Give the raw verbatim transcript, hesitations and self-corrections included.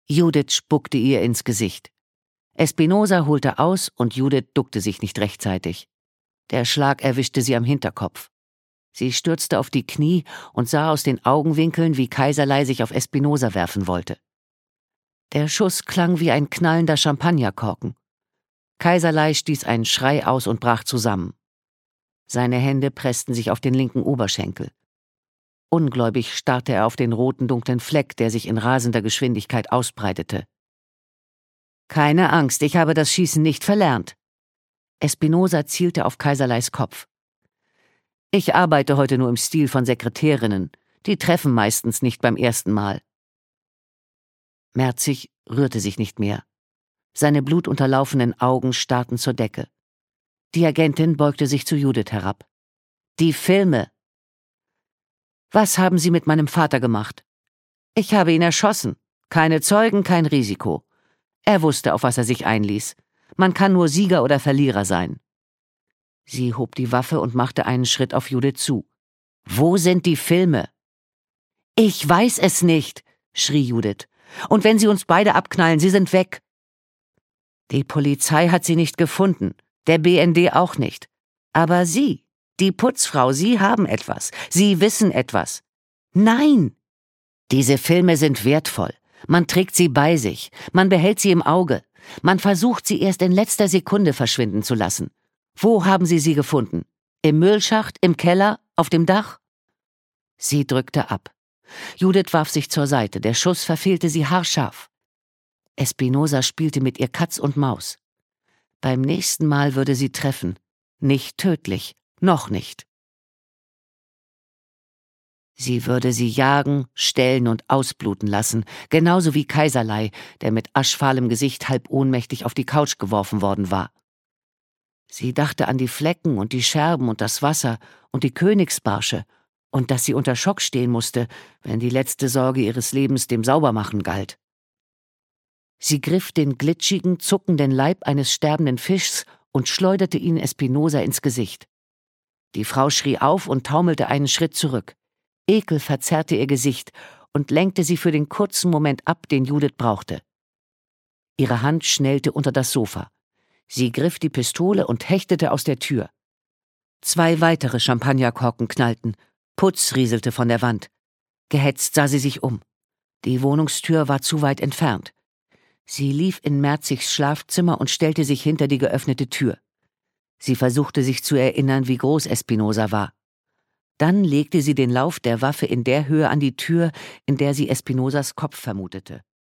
Judith spuckte ihr ins Gesicht. Espinosa holte aus und Judith duckte sich nicht rechtzeitig. Der Schlag erwischte sie am Hinterkopf. Sie stürzte auf die Knie und sah aus den Augenwinkeln, wie Kaiserlei sich auf Espinosa werfen wollte. Der Schuss klang wie ein knallender Champagnerkorken. Kaiserlei stieß einen Schrei aus und brach zusammen. Seine Hände pressten sich auf den linken Oberschenkel. Ungläubig starrte er auf den roten, dunklen Fleck, der sich in rasender Geschwindigkeit ausbreitete. »Keine Angst, ich habe das Schießen nicht verlernt.« Espinosa zielte auf Kaiserleis Kopf. »Ich arbeite heute nur im Stil von Sekretärinnen. Die treffen meistens nicht beim ersten Mal.« Merzig rührte sich nicht mehr. Seine blutunterlaufenen Augen starrten zur Decke. Die Agentin beugte sich zu Judith herab. »Die Filme!« »Was haben Sie mit meinem Vater gemacht?« »Ich habe ihn erschossen. Keine Zeugen, kein Risiko. Er wusste, auf was er sich einließ. Man kann nur Sieger oder Verlierer sein.« Sie hob die Waffe und machte einen Schritt auf Judith zu. »Wo sind die Filme?« »Ich weiß es nicht«, schrie Judith. »Und wenn Sie uns beide abknallen, sie sind weg.« »Die Polizei hat sie nicht gefunden, der B N D auch nicht. Aber Sie, die Putzfrau, Sie haben etwas. Sie wissen etwas.« »Nein! Diese Filme sind wertvoll. Man trägt sie bei sich. Man behält sie im Auge. Man versucht, sie erst in letzter Sekunde verschwinden zu lassen. Wo haben Sie sie gefunden? Im Müllschacht, im Keller, auf dem Dach?« Sie drückte ab. Judith warf sich zur Seite. Der Schuss verfehlte sie haarscharf. Espinosa spielte mit ihr Katz und Maus. Beim nächsten Mal würde sie treffen. Nicht tödlich, noch nicht. Sie würde sie jagen, stellen und ausbluten lassen, genauso wie Kaiserlei, der mit aschfahlem Gesicht halb ohnmächtig auf die Couch geworfen worden war. Sie dachte an die Flecken und die Scherben und das Wasser und die Königsbarsche und dass sie unter Schock stehen musste, wenn die letzte Sorge ihres Lebens dem Saubermachen galt. Sie griff den glitschigen, zuckenden Leib eines sterbenden Fischs und schleuderte ihn Espinosa ins Gesicht. Die Frau schrie auf und taumelte einen Schritt zurück. Ekel verzerrte ihr Gesicht und lenkte sie für den kurzen Moment ab, den Judith brauchte. Ihre Hand schnellte unter das Sofa. Sie griff die Pistole und hechtete aus der Tür. Zwei weitere Champagnerkorken knallten. Putz rieselte von der Wand. Gehetzt sah sie sich um. Die Wohnungstür war zu weit entfernt. Sie lief in Merzigs Schlafzimmer und stellte sich hinter die geöffnete Tür. Sie versuchte sich zu erinnern, wie groß Espinosa war. Dann legte sie den Lauf der Waffe in der Höhe an die Tür, in der sie Espinosas Kopf vermutete.